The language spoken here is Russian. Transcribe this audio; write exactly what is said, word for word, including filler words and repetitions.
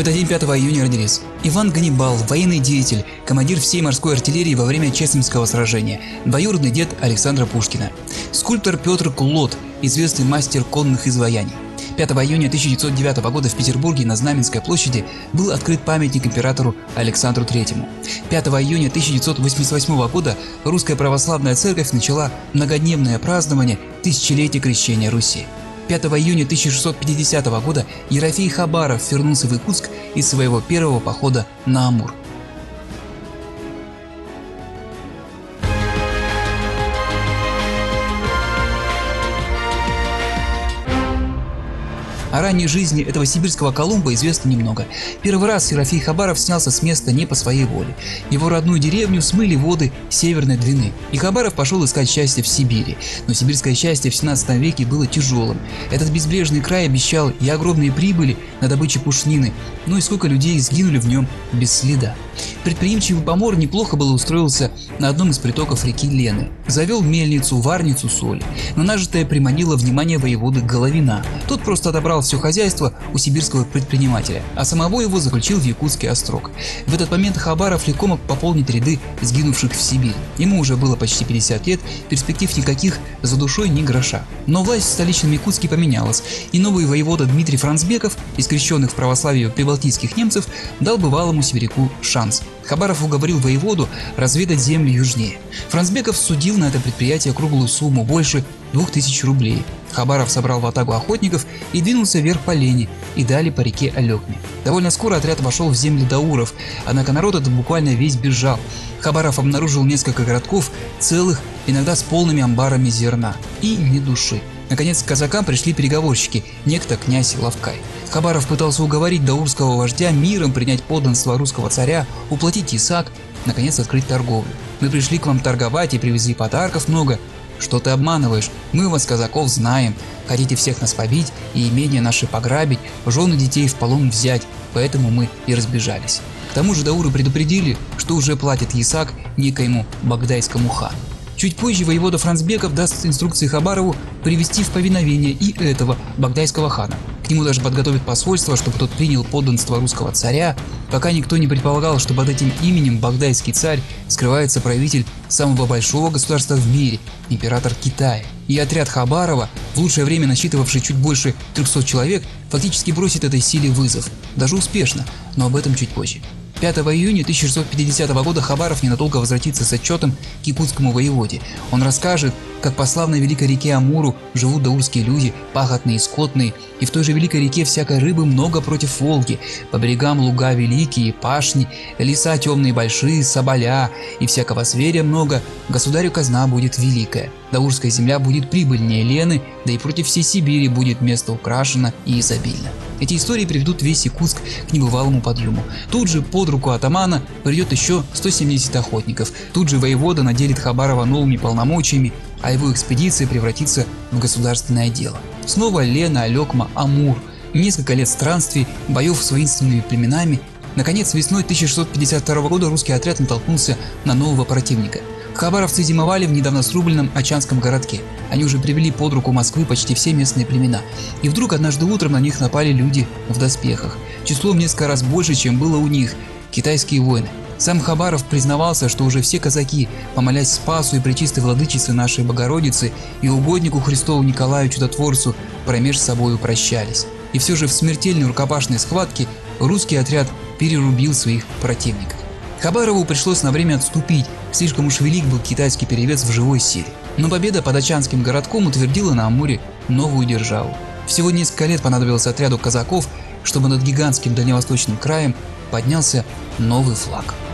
этот день, пятого июня, родились Иван Ганнибал, военный деятель, командир всей морской артиллерии во время Чесменского сражения, двоюродный дед Александра Пушкина. Скульптор Петр Кулот, известный мастер конных изваяний. пятого июня тысяча девятьсот девятого года в Петербурге на Знаменской площади был открыт памятник императору Александру Третьему. пятого июня тысяча девятьсот восемьдесят восьмого года Русская Православная Церковь начала многодневное празднование тысячелетия крещения Руси. пятого июня тысяча шестьсот пятидесятого года Ерофей Хабаров вернулся в Якутск из своего первого похода на Амур. О ранней жизни этого сибирского Колумба известно немного. Первый раз Ерофей Хабаров снялся с места не по своей воле. Его родную деревню смыли воды Северной Двины, и Хабаров пошел искать счастье в Сибири. Но сибирское счастье в семнадцатом веке было тяжелым. Этот безбрежный край обещал и огромные прибыли на добыче пушнины, но и сколько людей сгинули в нем без следа. Предприимчивый помор неплохо было устроился на одном из притоков реки Лены. Завел мельницу, варницу соли, но нажитое приманило внимание воеводы Головина. Тот просто отобрал все хозяйство у сибирского предпринимателя, а самого его заключил в якутский острог. В этот момент Хабаров легко мог пополнить ряды сгинувших в Сибири. Ему уже было почти пятьдесят лет, перспектив никаких, за душой ни гроша. Но власть в столичном Якутске поменялась, и новый воевода Дмитрий Францбеков, из крещенных в православие прибалтийских немцев, дал бывалому сибиряку шанс. Хабаров уговорил воеводу разведать земли южнее. Францбеков судил на это предприятие круглую сумму, больше двух тысяч рублей. Хабаров собрал ватагу охотников и двинулся вверх по Лени и далее по реке Алекме. Довольно скоро отряд вошел в земли дауров, однако народ этот буквально весь бежал. Хабаров обнаружил несколько городков, целых, иногда с полными амбарами зерна, и ни души. Наконец к казакам пришли переговорщики, некто князь Лавкай. Хабаров пытался уговорить даурского вождя миром принять подданство русского царя, уплатить ясак, наконец открыть торговлю. Мы пришли к вам торговать и привезли подарков много. Что ты обманываешь? Мы вас, казаков, знаем. Хотите всех нас побить и имения наши пограбить, жены детей в полон взять, поэтому мы и разбежались. К тому же дауры предупредили, что уже платят ясак некоему багдайскому хану. Чуть позже воевода Францбеков даст инструкции Хабарову привести в повиновение и этого багдайского хана. К нему даже подготовит посольство, чтобы тот принял подданство русского царя. Пока никто не предполагал, что под этим именем багдайский царь скрывается правитель самого большого государства в мире – император Китая. И отряд Хабарова, в лучшее время насчитывавший чуть больше трёхсот человек, фактически бросит этой силе вызов. Даже успешно, но об этом чуть позже. пятого июня тысяча шестьсот пятидесятого года Хабаров ненадолго возвратится с отчетом к якутскому воеводе. Он расскажет, как по славной великой реке Амуру живут даурские люди, пахотные и скотные, и в той же великой реке всякой рыбы много против Волги, по берегам луга великие, пашни, леса темные большие, соболя, и всякого зверя много, государю казна будет великая. Даурская земля будет прибыльнее Лены, да и против всей Сибири будет место украшено и изобильно. Эти истории приведут весь Якутск к небывалому подъему. Тут же под руку атамана придет еще сто семьдесят охотников. Тут же воевода наделит Хабарова новыми полномочиями, а его экспедиция превратится в государственное дело. Снова Лена, Алекма, Амур. Несколько лет странствий, боев с воинственными племенами. Наконец, весной тысяча шестьсот пятьдесят второго года русский отряд натолкнулся на нового противника. Хабаровцы зимовали в недавно срубленном Ачанском городке. Они уже привели под руку Москвы почти все местные племена. И вдруг однажды утром на них напали люди в доспехах. Числом несколько раз больше, чем было у них. Китайские воины. Сам Хабаров признавался, что уже все казаки, помолясь Спасу и Пречистой Владычице нашей Богородицы и угоднику Христову Николаю Чудотворцу, промеж собою прощались. И все же в смертельной рукопашной схватке русский отряд перерубил своих противников. Хабарову пришлось на время отступить, слишком уж велик был китайский перевес в живой силе. Но победа под Ачанским городком утвердила на Амуре новую державу. Всего несколько лет понадобилось отряду казаков, чтобы над гигантским дальневосточным краем поднялся новый флаг.